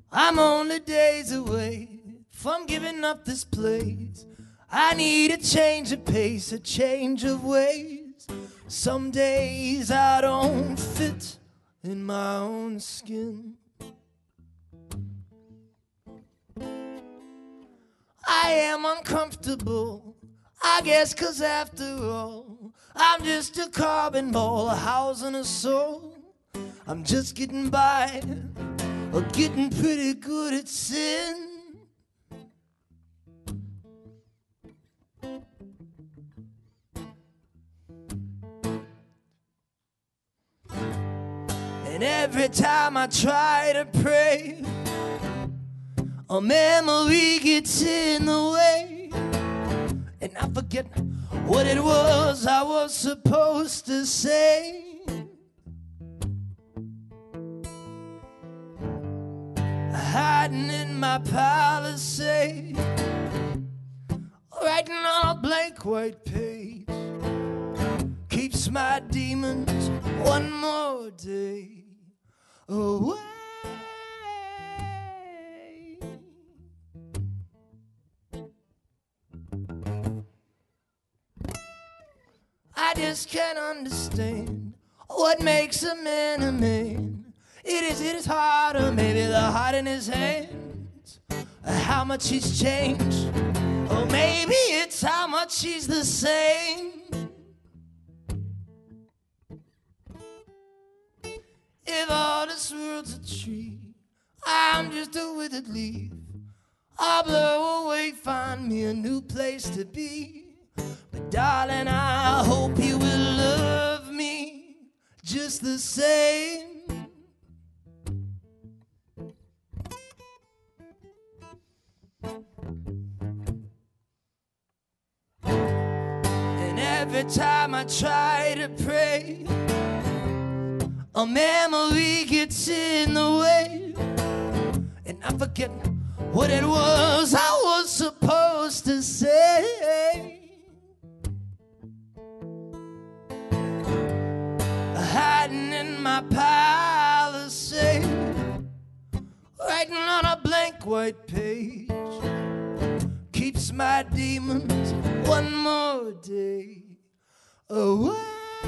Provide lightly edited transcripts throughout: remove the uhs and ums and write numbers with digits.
I'm only days away from giving up this place. I need a change of pace, a change of ways. Some days I don't fit in my own skin. I am uncomfortable, I guess, 'cause after all, I'm just a carbon ball, a house and a soul. I'm just getting by, or getting pretty good at sin. And every time I try to pray, a memory gets in the way, and I forget what it was I was supposed to say. Hiding in my palisade, writing on a blank white page, keeps my demons one more day away. I just can't understand what makes a man a man. It is hard, or maybe the heart in his hands, how much he's changed, or maybe it's how much he's the same. If all this world's a tree, I'm just a withered leaf. I'll blow away, find me a new place to be. But darling, I hope you will love me just the same. And every time I try to pray, a memory gets in the way, and I forget what it was I was supposed to say. Hiding in my palisade, writing on a blank white page, keeps my demons one more day away.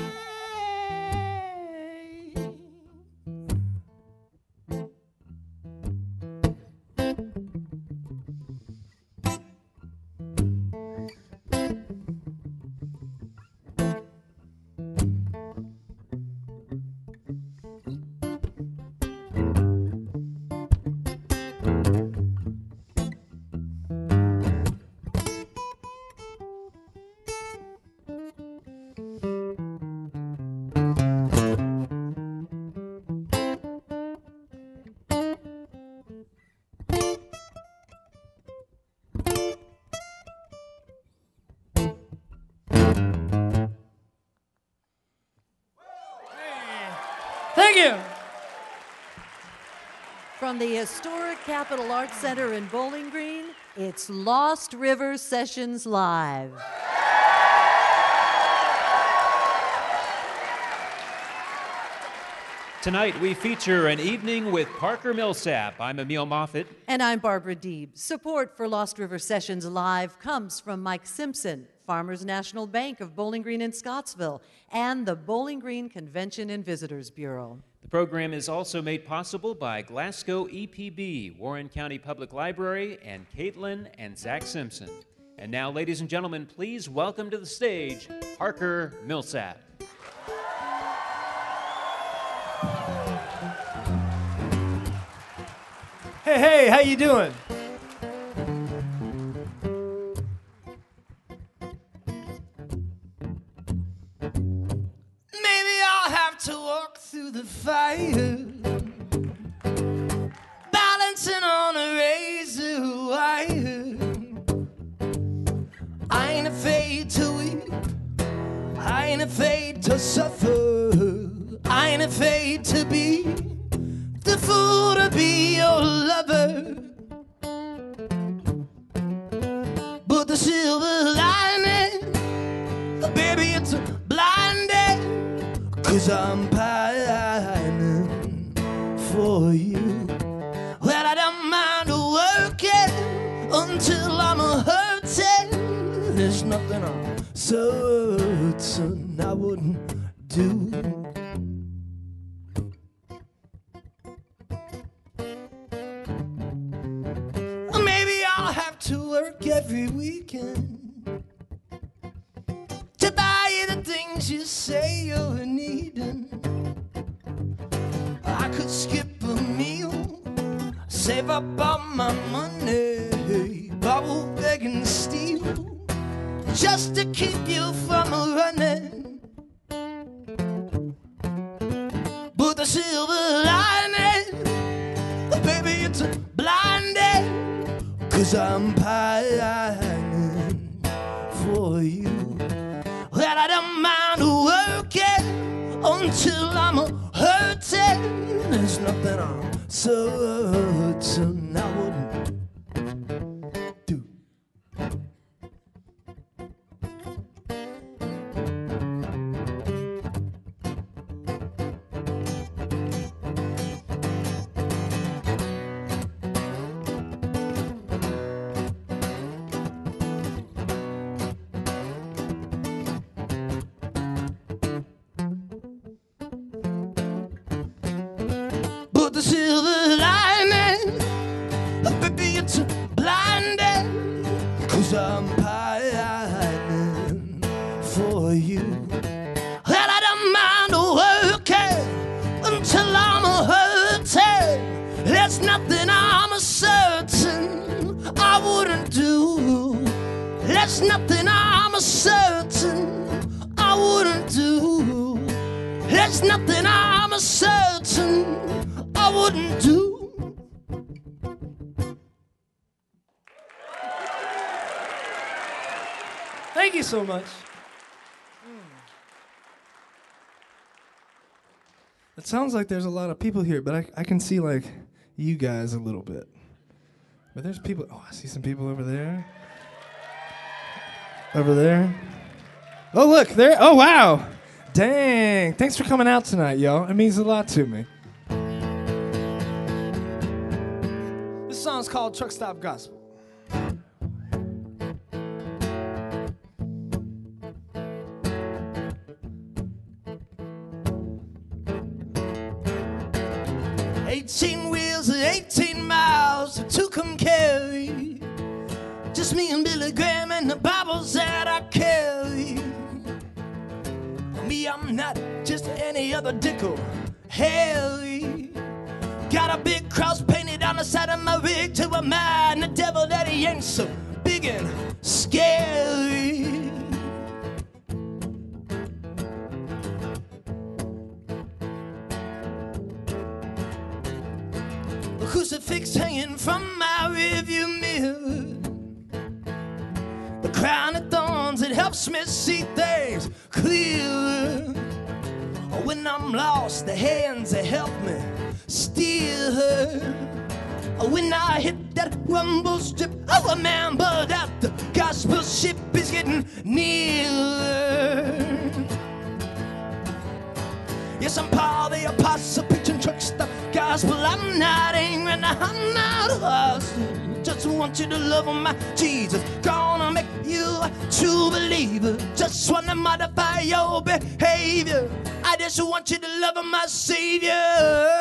Thank you. From the historic Capitol Arts Center in Bowling Green, it's Lost River Sessions Live. Tonight we feature an evening with Parker Millsap. I'm Emil Moffitt. And I'm Barbara Deeb. Support for Lost River Sessions Live comes from Mike Simpson, Farmers National Bank of Bowling Green and Scottsville, and the Bowling Green Convention and Visitors Bureau. The program is also made possible by Glasgow EPB, Warren County Public Library, and Caitlin and Zach Simpson. And now, ladies and gentlemen, please welcome to the stage Parker Millsap. Hey, how you doing? Maybe I'll have to walk through the fire, balancing on a razor wire. I ain't afraid to weep, I ain't afraid to suffer, I ain't afraid to be the fool to be your lover. But the silver lining, baby, it's blinding, 'cause I'm pining for you. Well, I don't something I'm certain I wouldn't do. Maybe I'll have to work every weekend to buy you the things you say you're needing. I could skip a meal, save up all my money, bobble, beg and steal, just to keep you from running. But the silver lining, baby, it's a blinding, 'cause I'm pining for you. That I don't mind working until I'm hurting. There's nothing I'm certain I wouldn't do. But the silver lining, baby, it's blinding, 'cause I'm pining for you. That I don't mind working until I'm hurting. There's nothing I'm certain I wouldn't do. There's nothing I'm certain I wouldn't do. There's nothing I'm certain I wouldn't do. Thank you so much. It sounds like there's a lot of people here, but I can see like you guys a little bit. But there's people. Oh, I see some people over there. Over there. Oh, look, there. Oh, wow. Dang. Thanks for coming out tonight, y'all. It means a lot to me. This song's called Truck Stop Gospel. "18 wheels and 18 miles to come carry. Just me and Billy Graham and the Bibles that I carry. Me, I'm not just any other Dickel. Harry got a big cross painted on the side of my rig to remind the devil that he ain't so big and scary. A crucifix hanging from my rearview mirror. The crown of thorns, it helps me see things clearer. When I'm lost, the hands that help me steer her. When I hit that rumble strip, I remember that the gospel ship is getting nearer. Yes, I'm Paul the apostle, preaching truck stop gospel. I'm not angry, and I'm not hostile. Just want you to love my Jesus. Gonna make you a true believer. Just wanna modify your behavior. I just want you to love my Savior.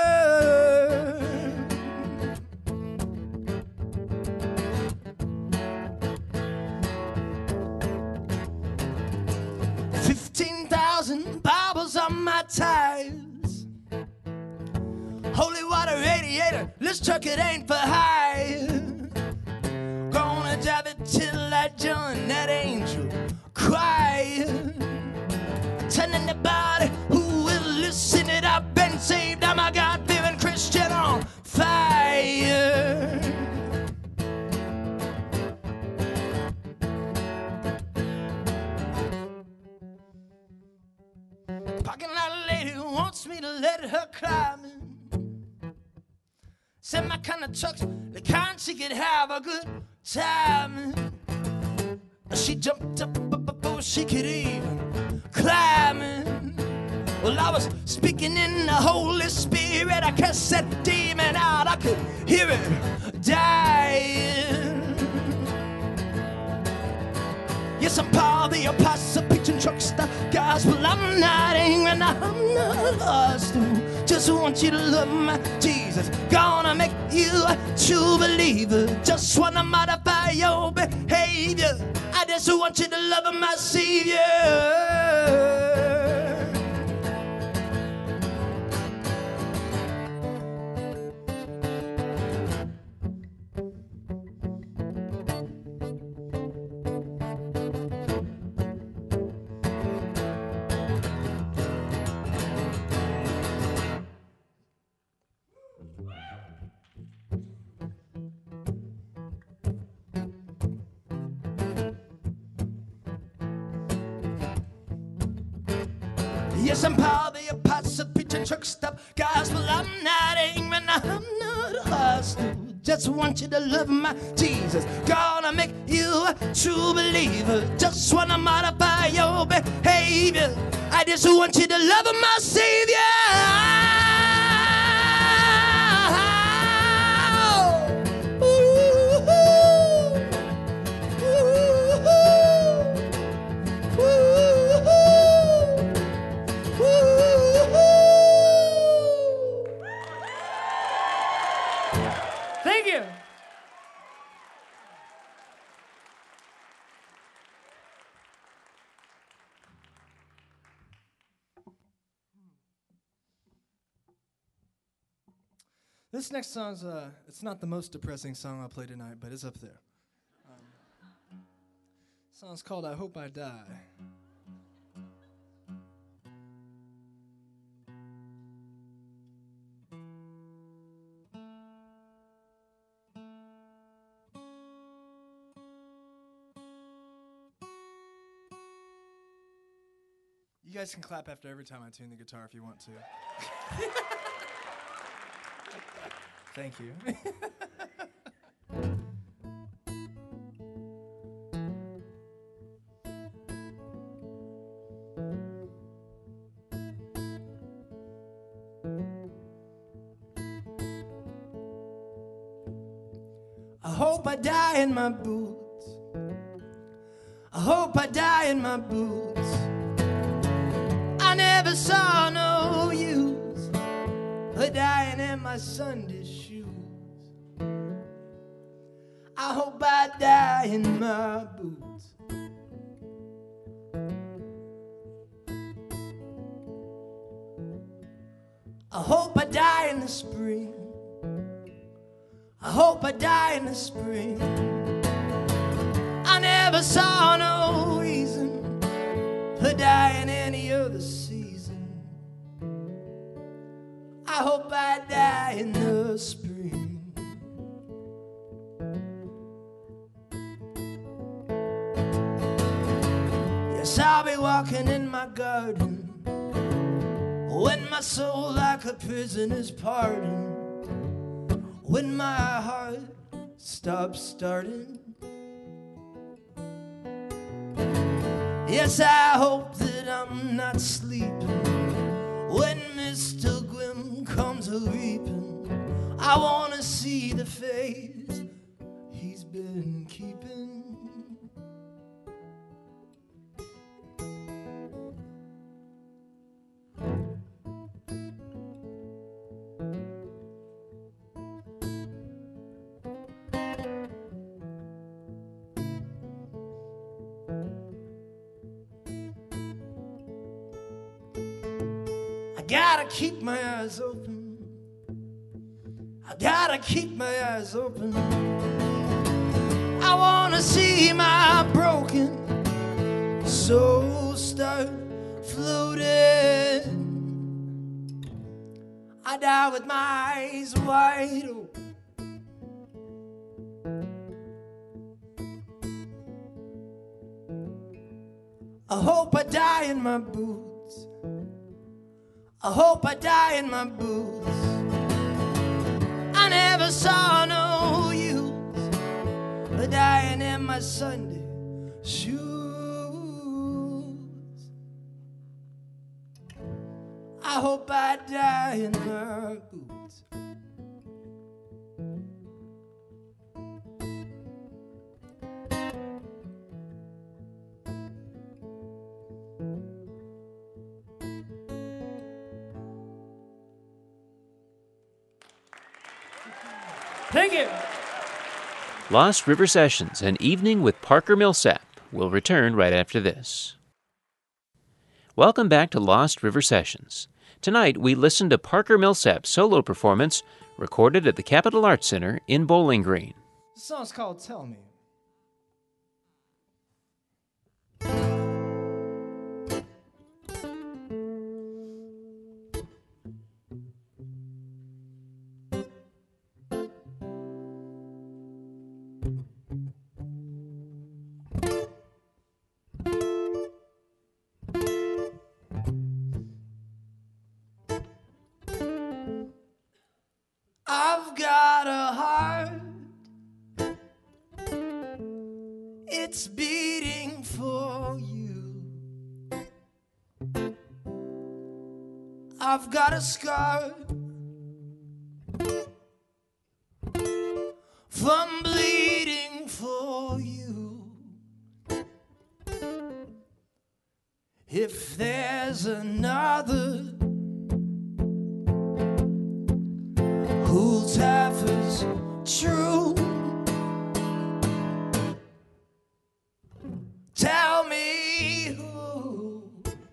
$15,000 Bibles on my tires. Holy water radiator, this truck it ain't for hire. Gonna drive it till I join that angel choir. Tell anybody who will listen that I've been saved. I'm a God-fearing Christian on fire. Parking lot lady wants me to let her climb in. Said my kind of truck's the kind she could have a good time. She jumped up before she could even climb in. Well, I was speaking in the Holy Spirit. I cast that demon out. I could hear it dying. Yes, I'm Paul the apostle preaching trucks the gospel. I'm not angry, and I'm not lost. Just want you to love my Jesus. Gonna make you a true believer. Just wanna modify your behavior. I just want you to love my Savior. Yes, I'm Paul the apostle, preaching truck stop gospel. I'm not angry, and I'm not hostile. Just want you to love my Jesus. Gonna make you a true believer. Just wanna modify your behavior. I just want you to love my Savior. Thank you. This next song's, it's not the most depressing song I'll play tonight, but it's up there. Song's called I Hope I Die. You guys can clap after every time I tune the guitar if you want to. Thank you. I hope I die in my boots. I hope I die in my boots. I never saw no use of dying in my Sunday shoes. I hope I die in my boots. I hope I die in the spring. I hope I die in the spring. I never saw no reason for dying any other season. I hope I die in the spring. Yes, I'll be walking in my garden when my soul like a prisoner's pardon. When my heart stops starting. Yes, I hope that I'm not sleeping when Mr. Grimm comes a-reaping. I wanna see the face he's been keeping. I gotta keep my eyes open. I gotta keep my eyes open. I wanna see my broken soul start floating. I die with my eyes wide open. I hope I die in my boots. I hope I die in my boots. I never saw no use of dying in my Sunday shoes. I hope I die in my boots. Thank you. Lost River Sessions, an evening with Parker Millsap, will return right after this. Welcome back to Lost River Sessions. Tonight, we listen to Parker Millsap's solo performance recorded at the Capitol Arts Center in Bowling Green. The song's called Tell Me. I've got a heart, it's beating for you. I've got a scar from bleeding for you. If there's another who's half as true, tell me who.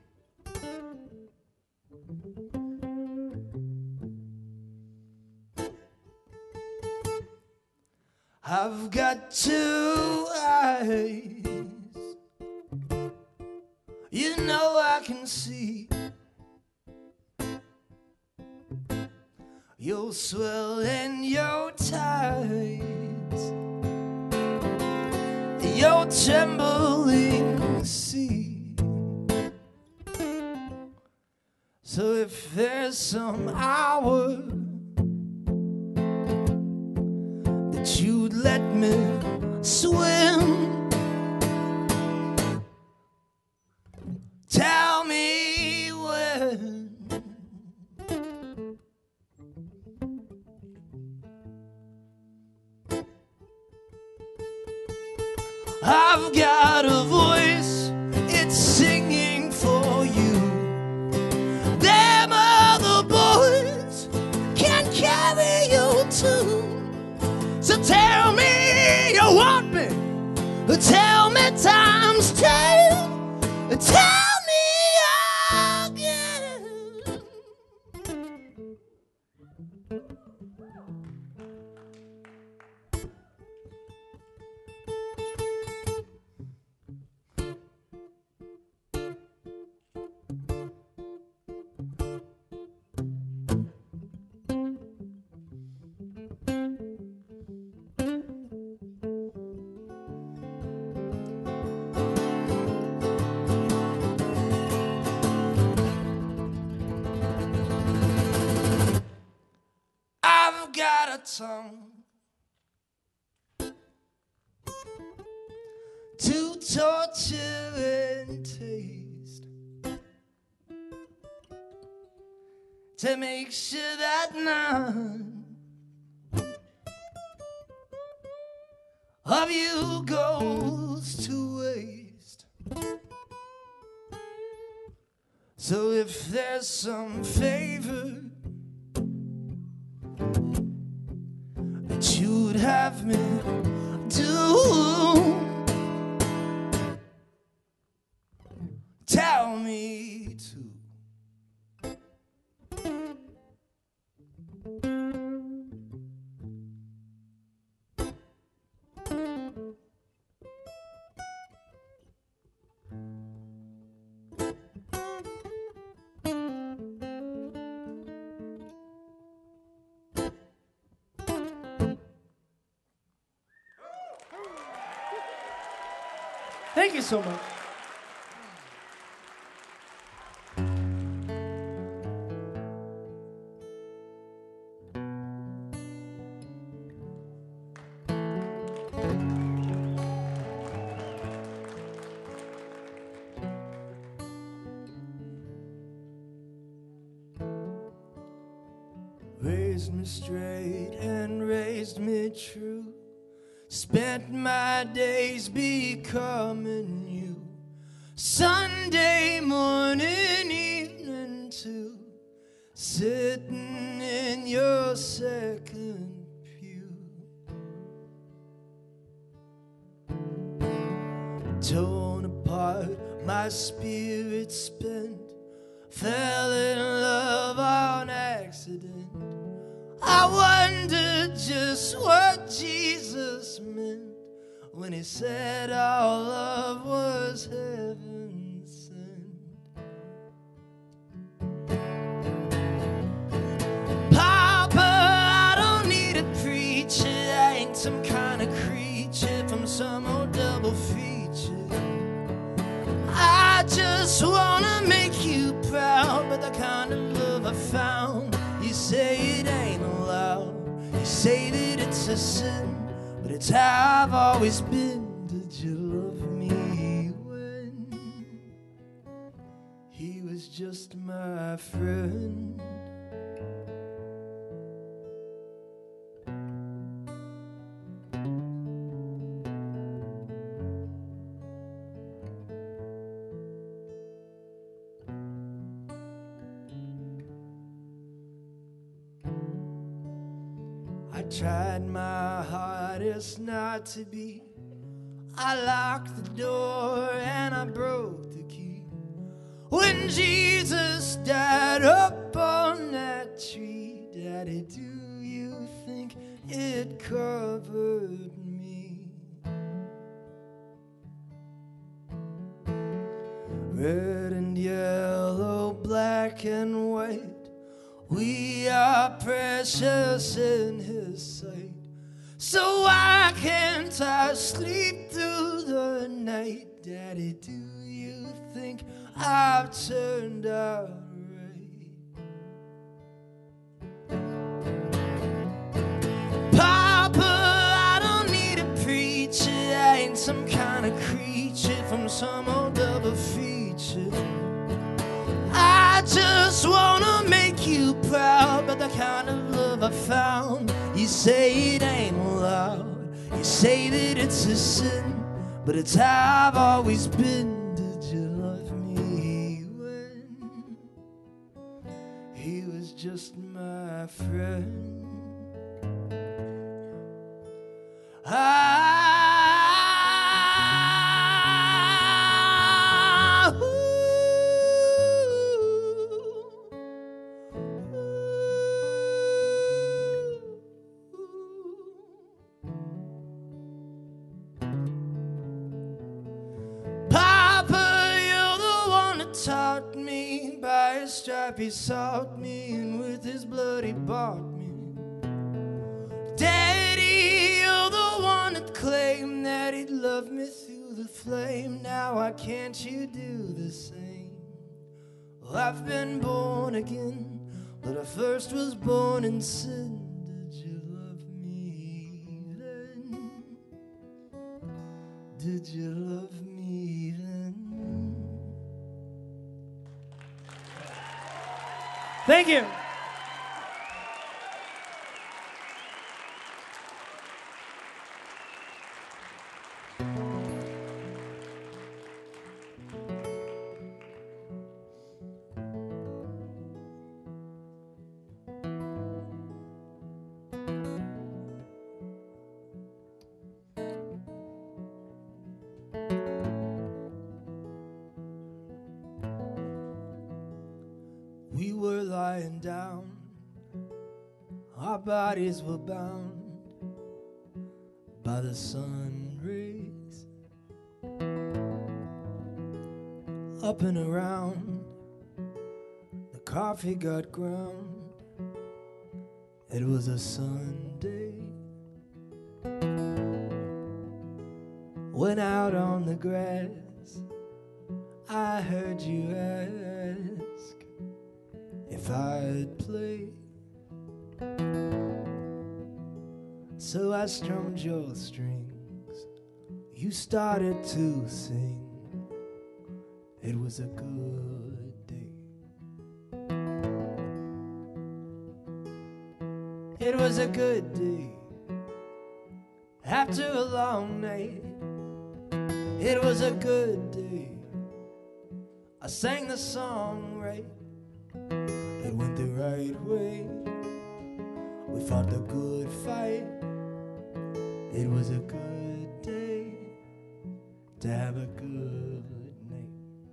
I've got two eyes, you know I can see. You'll swell in your tides, your trembling sea. So if there's some hour that you'd let me swim, tell me when. I've got a voice, it's singing for you. Them other boys can carry you too. So tell me you want me, tell me times 10, tell me again. I've got a tongue to torture and taste, to make sure that none of you goes to waste. So if there's some favor that you'd have me do, tell me to. Thank you so much. Raised me straight and raised me true. Spent my days becoming you. Sunday morning, evening too. Sitting in your second pew. my spirit spent, fell in love on accident. I wondered just what Jesus meant when he said all love was heaven sent. Papa, I don't need a preacher, I ain't some kind of creature from some old double feature. I just wanna make you proud, but the kind of love I found, you say it ain't allowed. You say that it's a sin, but it's how I've always been. Did you love me when he was just my friend? I tried my hardest not to be. I locked the door and I broke the key. When Jesus died up on that tree, Daddy, do you think it covered me? Red and yellow, black and white, we are precious in his sight. So why can't I sleep through the night? Daddy, do you think I've turned out right? Papa, I don't need a preacher, I ain't some kind of creature from some old double feature. I just wanna make you proud, but the kind of love I found, you say it ain't allowed. You say that it's a sin, but it's how I've always been. Did you love me when he was just my friend? Taught me by his stripe he sought me, and with his blood he bought me. Daddy, you're the one that claimed that he'd love me through the flame. Now why can't you do the same? Well, I've been born again, but I first was born in sin. Did you love me then? Did you love me then? Thank you. We were lying down, our bodies were bound by the sun rays. Up and around, the coffee got ground. It was a Sunday. Went out on the grass, I heard you ask if I'd play. So I strummed your strings, you started to sing. It was a good day. It was a good day. After a long night, it was a good day. I sang the song right, it went the right way. We fought the good fight. It was a good day to have a good night.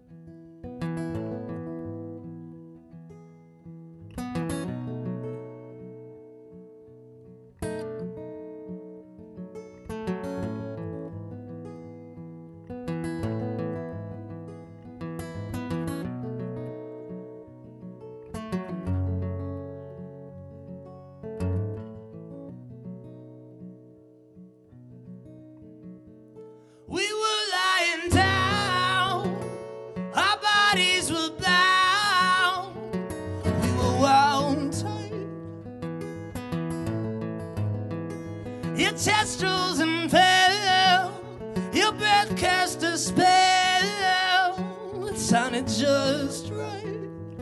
Your chest rose and fell, your breath cast a spell. It sounded just right.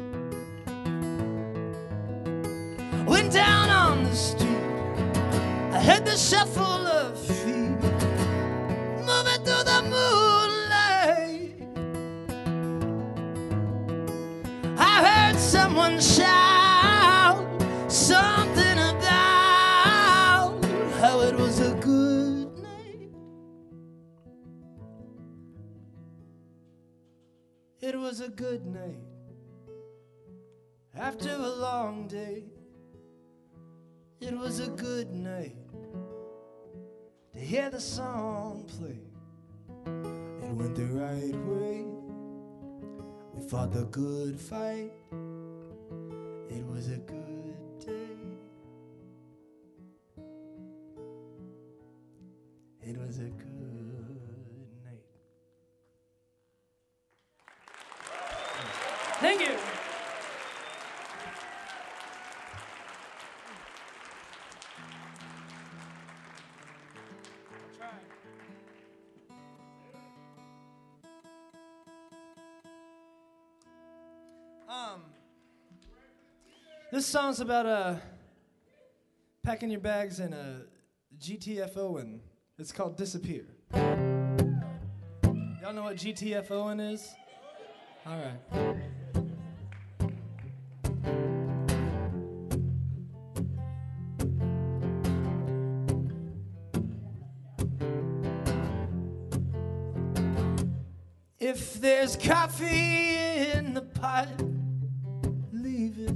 Went down on the street, I heard the shuffle of feet moving through the moonlight. I heard someone shout something about how it was a good night. It was a good night after a long day. It was a good night to hear the song play. It went the right way. We fought the good fight. It was a good day. It was a good night. Thank you. This song's about packing your bags and GTFOing. It's called Disappear. Y'all know what GTFOing is? All right. If there's coffee in the pot, leave it.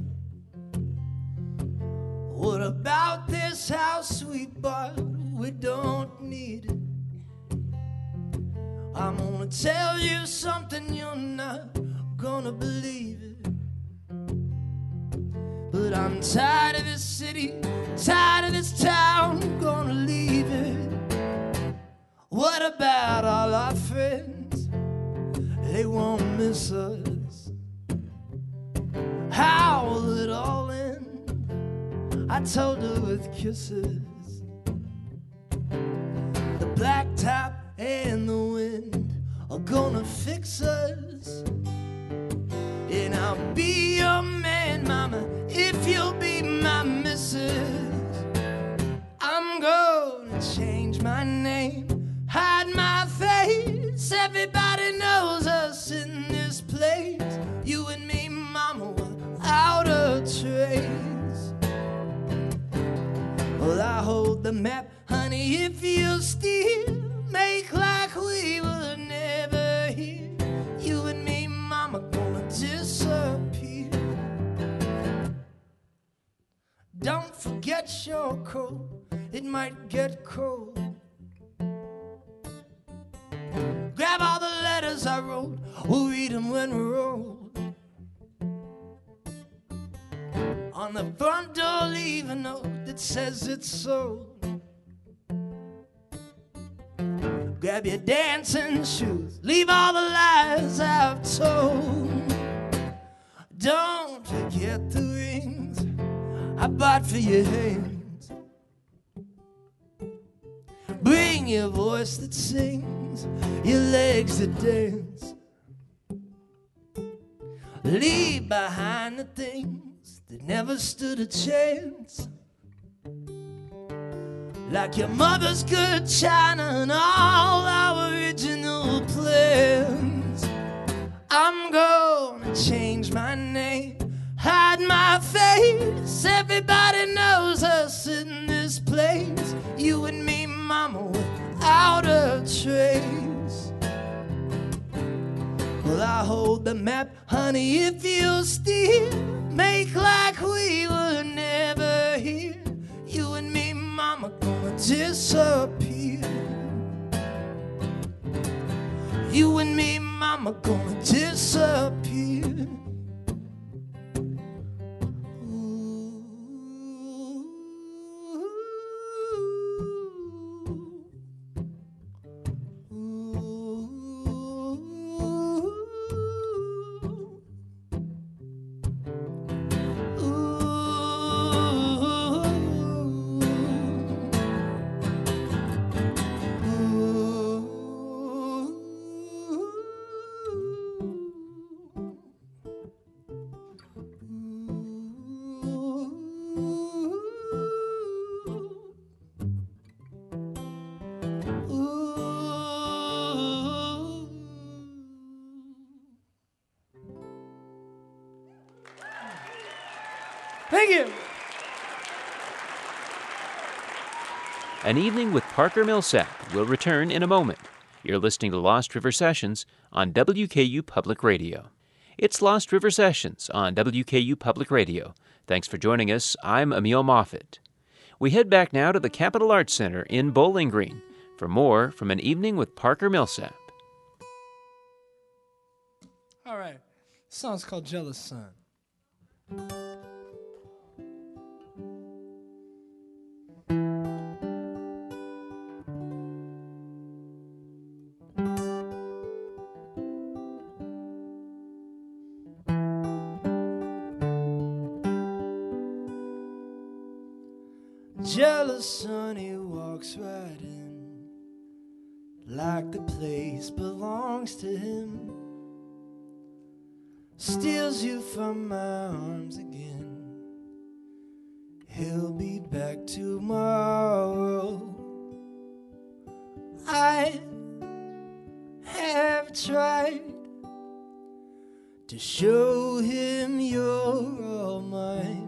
What about this house we bought? We don't need it. I'm gonna tell you something you're not gonna believe it. But I'm tired of this city, tired of this town, gonna leave it. What about all our friends? They won't miss us. How will it all end? I told her with kisses. The blacktop and the wind are gonna fix us. And I'll be your man, mama, if you'll be my missus. I'm gonna change my name, hide my face. Everybody knows us in this place. You and me, mama, without a trace. Well, I hold the map, honey, if you'll still make like we were never here. You and me, mama, gonna disappear. Don't forget your coat, it might get cold. Grab all the letters I wrote, we'll read them when we're old. On the front door, leave a note that says it's sold. Grab your dancing shoes, leave all the lies I've told. Don't forget the rings I bought for your hands. Bring your voice that sings, your legs that dance. Leave behind the things that never stood a chance. Like your mother's good china and all our original plans. I'm gonna change my name, hide my face. Everybody knows us in this place. You and me, mama, without a trace. Well, I hold the map, honey, if you'll still make like we were never here. You and me, mama, gonna disappear. You and me, mama, gonna disappear. Thank you. An Evening with Parker Millsap will return in a moment. You're listening to Lost River Sessions on WKU Public Radio. It's Lost River Sessions on WKU Public Radio. Thanks for joining us. I'm Emil Moffitt. We head back now to the Capitol Arts Center in Bowling Green for more from An Evening with Parker Millsap. All right. This song's called Jealous Son. Jealous son, he walks right in like the place belongs to him. Steals you from my arms again. He'll be back tomorrow. I have tried to show him you're all mine.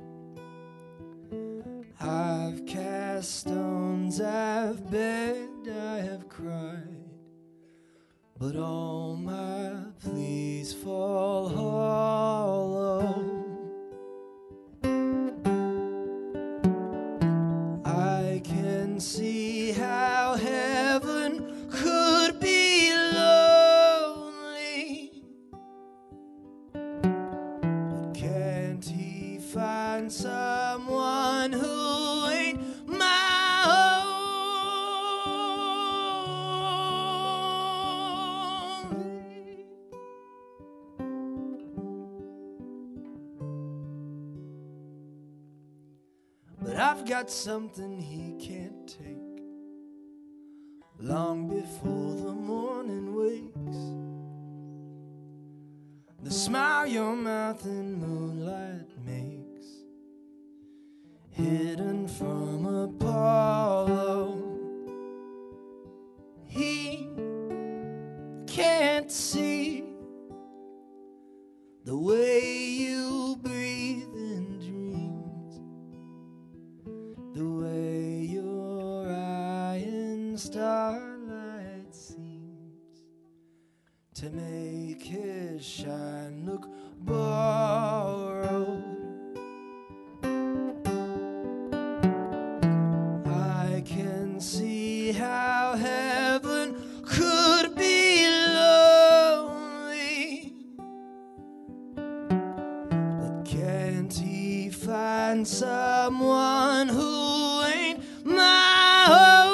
I've cast stones, I've begged, I have cried, but all my pleas fall hollow. I can see how heaven could be lonely, but can't he find someone who ain't my own? But I've got something he can't take. Long before the morning wakes, the smile your mouth in moonlight makes, hidden from Apollo. He can't see the way you breathe in dreams, the way your eye in starlight seems to make his shine look borrowed. I can see how heaven could be lonely, but can't he find someone who ain't my own?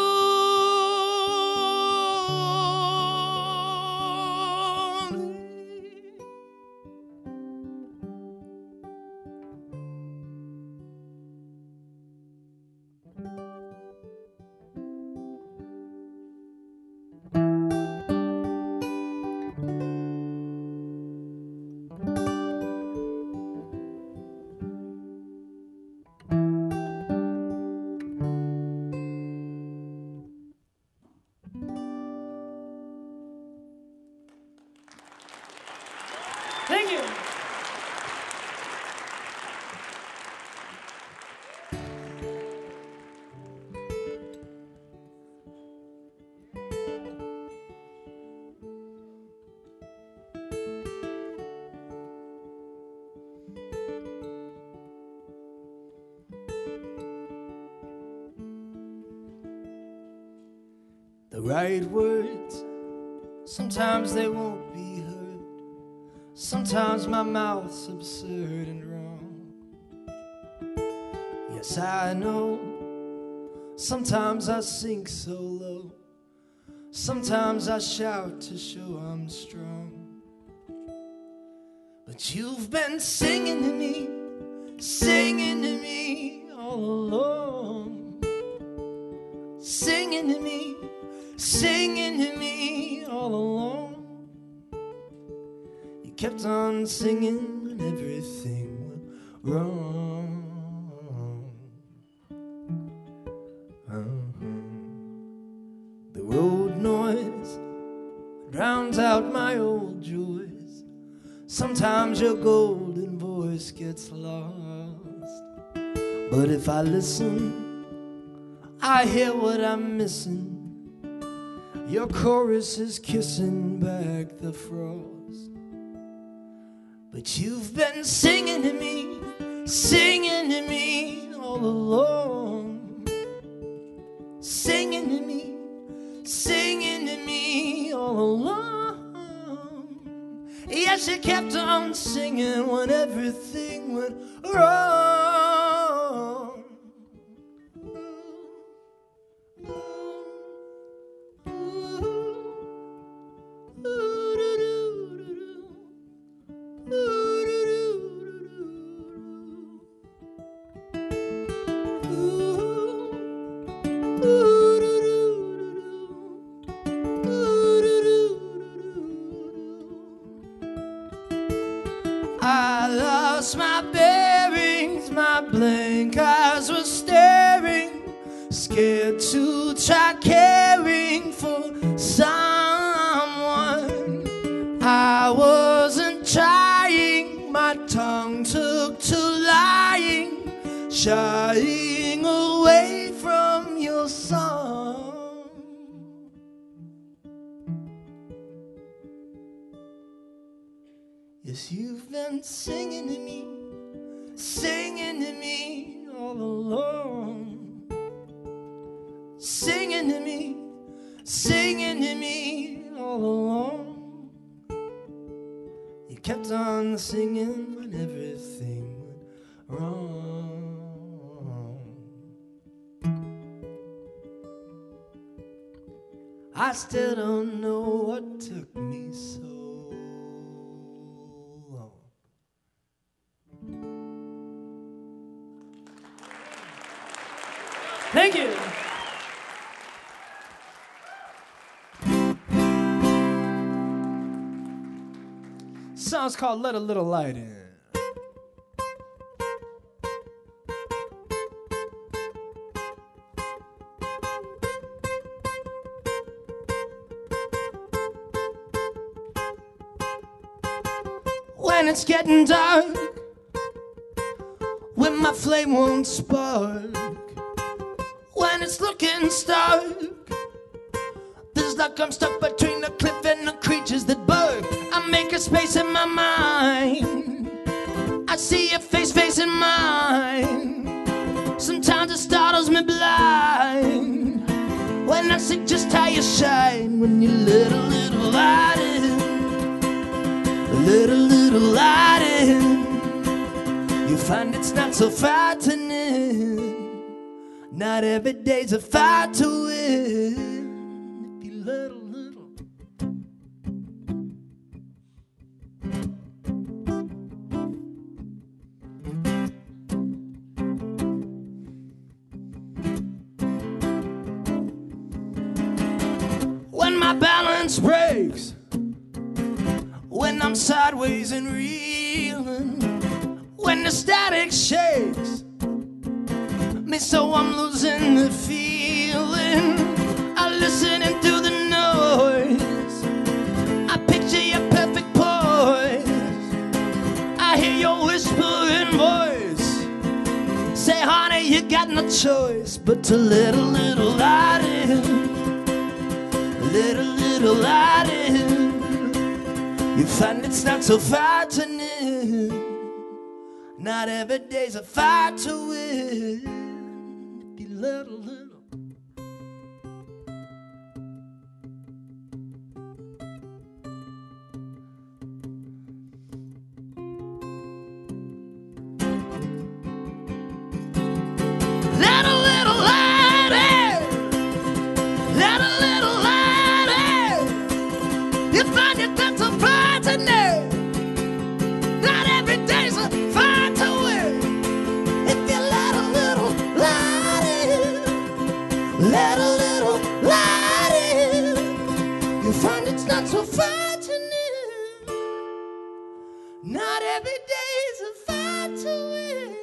Thank you. The right words, sometimes they won't be heard. Sometimes my mouth's absurd and wrong. Yes, I know. Sometimes I sink so low. Sometimes I shout to show I'm strong. But you've been singing to me all along. Singing to me all along. You kept on singing when everything went wrong. The road noise drowns out my old joys. Sometimes your golden voice gets lost. But if I listen, I hear what I'm missing. Your chorus is kissing back the frost. But you've been singing to me all along. Singing to me all along. Yes, you kept on singing when everything went wrong. I lost my bearings, my blank eyes were staring, scared to try caring for someone. I wasn't trying, my tongue took to lying, shying away from your song. Yes, you've been singing to me all along. Singing to me all along. You kept on singing when everything went wrong. I still don't know what took me so long. Thank you. Song's called Let a Little Light In. When it's getting dark, when my flame won't spark, when it's looking stark, feels like I'm stuck between the cliff and the creatures that bark. I make a space in my mind, I see your face facing mine. Sometimes it startles me blind when I see just how you shine. When you let a little light in, let a little light in, you find it's not so frightening. Not every day's a fight to win. If you let a little. When my balance breaks, when I'm sideways and reeling, when the static shakes me so I'm losing the feeling, I listen into the noise, I picture your perfect poise, I hear your whispering voice say, honey, you got no choice but to let a little light in, let a little light in. You find it's not so frightening. Not every day's a fight to win. If you let a little. Let a little light in. Let a little light in. You find it not so frightening. Not every day's a fight to win. If you let a little light in, let a little light in, you find it's not so frightening. Not every day's a fight to win.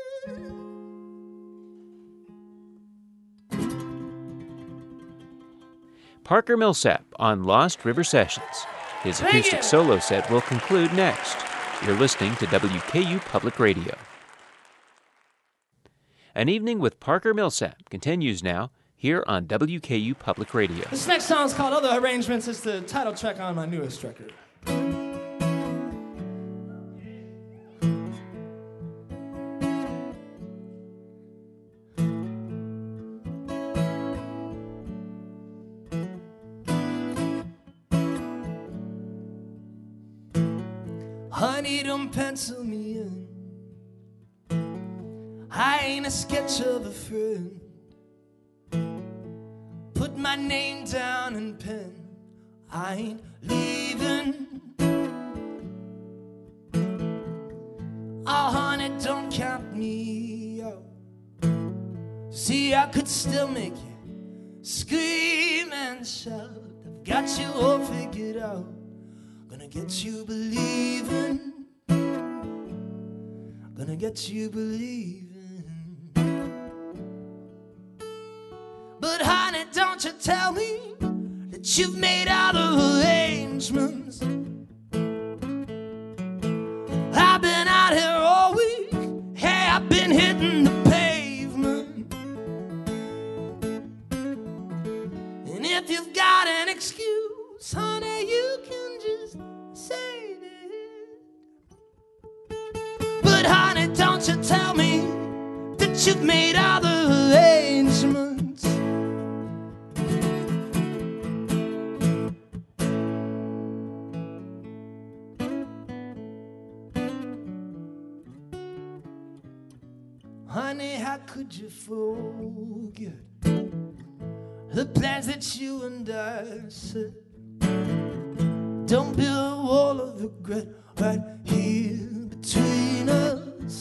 Parker Millsap on Lost River Sessions. His Thank acoustic you. solo set will conclude next. You're listening to WKU Public Radio. An Evening with Parker Millsap continues now here on WKU Public Radio. This next song is called Other Arrangements. It's the title track on my newest record. Honey, don't pencil me in. I ain't a sketch of a friend. Put my name down in pen. I ain't leaving. Oh, honey, don't count me out. See, I could still make you scream and shout. I've got you all figured out. Gonna get you believing. Gonna get you believing. But honey, don't you tell me that you've made other arrangements. I've been out here all week. Hey, I've been hitting the pavement. And if you've got an excuse, honey, you can just say it. But honey, don't you tell me that you've made other arrangements. Honey, how could you forget the plans that you and I set? Don't build a wall of regret right here between us.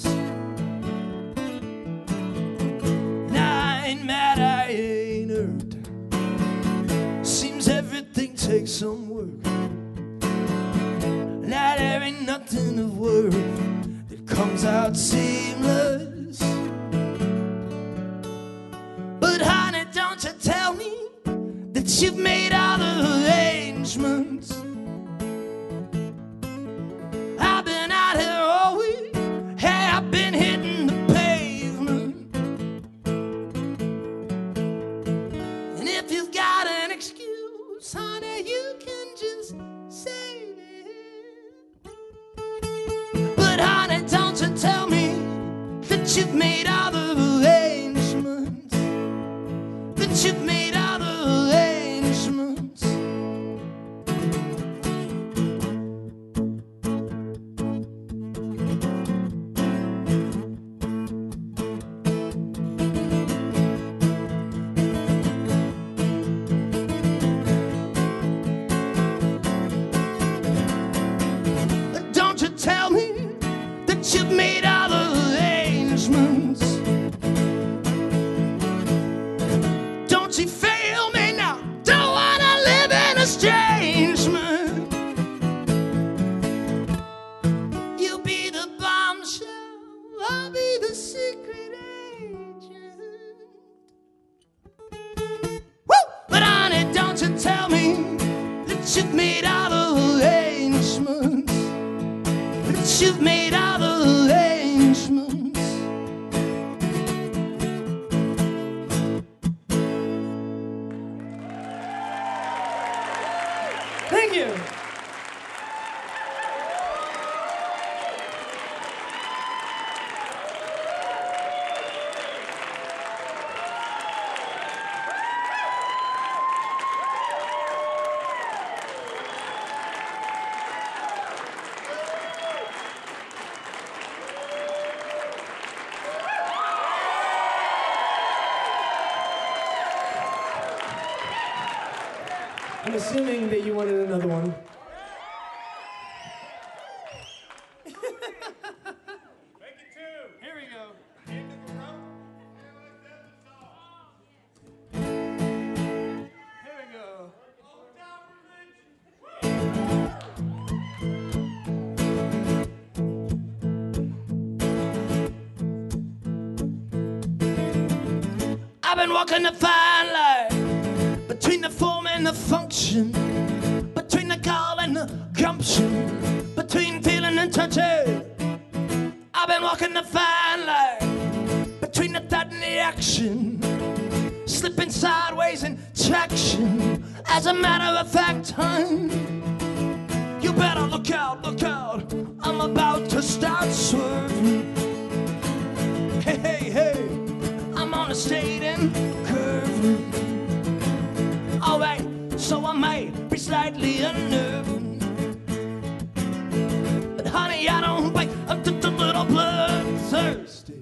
And I ain't mad, I ain't hurt. Seems everything takes some work. Now there ain't nothing of worth that comes out seamless. But honey, don't you tell me that you've made other arrangements. I've been out here all week. Hey, I've been hitting the pavement. And if you've got an excuse, honey, you can just say it. But honey, don't you tell me that you've made other arrangements. That you've made other arrangements. Don't you tell me that you've made other arrangements. Don't you fail me now. Don't wanna live in estrangement. You be the bombshell, I'll be the secret agent. Woo! But honey, don't you tell me that you've made other arrangements. That you've made other arrangements. Thank you. I'm assuming that you wanted another one. Here we go. Here we go. I've been walking the fine line between the form and the function, between the call and the gumption, between feeling and touching. I've been walking the fine line between the thought and reaction, slipping sideways in traction. As a matter of fact, hun, you better look out, look out. I'm about to start swerving. Hey, hey, hey, I'm on a skating curve. Alright, so I might be slightly unnerving, but honey, I don't bite. I'm just a little bloodthirsty.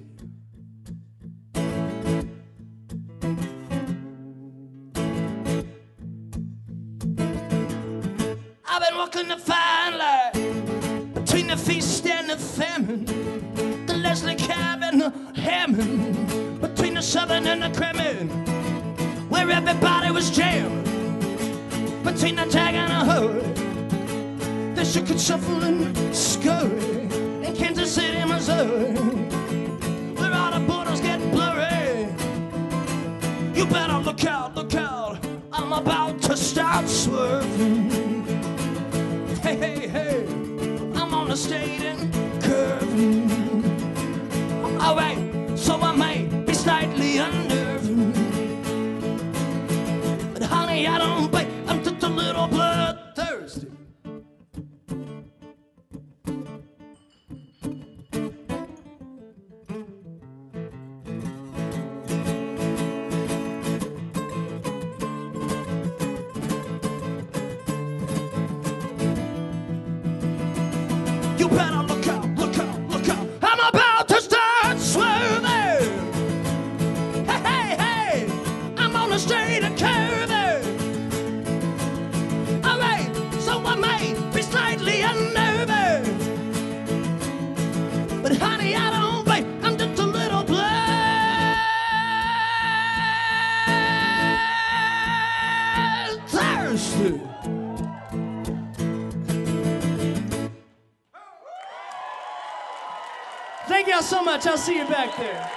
I've been walking the fine line between the feast and the famine, the Leslie Cab and the Hammond, between the Southern and the Kremen, where everybody was jammed, between the tag and the hood. They shook and shuffle and scurry in Kansas City, Missouri, where all the borders get blurry. You better look out, look out. I'm about to start swerving. Hey, hey, hey, I'm on a skating curve. Alright, so I might be slightly unnerving, but honey, I don't bite. I'm just a little bloodthirsty. You better look out, look out, look out. I'm about to start swerving. Hey, hey, hey, I'm on a straight and curvy. Alright, so I might be slightly unnerving, but honey, I don't bite. I'm just a little bloodthirsty. Thank y'all so much. I'll see you back there.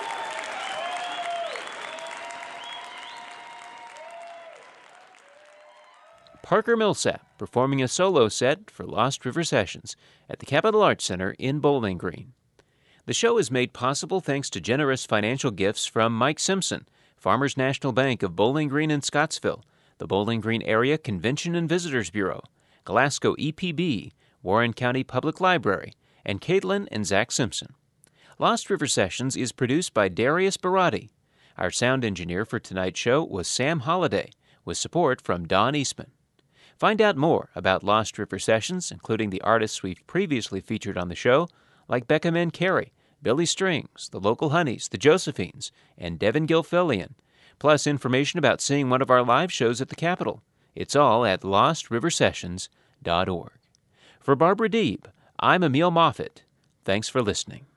Parker Millsap performing a solo set for Lost River Sessions at the Capitol Arts Center in Bowling Green. The show is made possible thanks to generous financial gifts from Mike Simpson, Farmers National Bank of Bowling Green and Scottsville, the Bowling Green Area Convention and Visitors Bureau, Glasgow EPB, Warren County Public Library, and Caitlin and Zach Simpson. Lost River Sessions is produced by Darius Barati. Our sound engineer for tonight's show was Sam Holliday, with support from Don Eastman. Find out more about Lost River Sessions, including the artists we've previously featured on the show, like Becca Mancari, Billy Strings, the Local Honeys, the Josephines, and Devin Gilfillian, plus information about seeing one of our live shows at the Capitol. It's all at lostriversessions.org. For Barbara Deeb, I'm Emil Moffitt. Thanks for listening.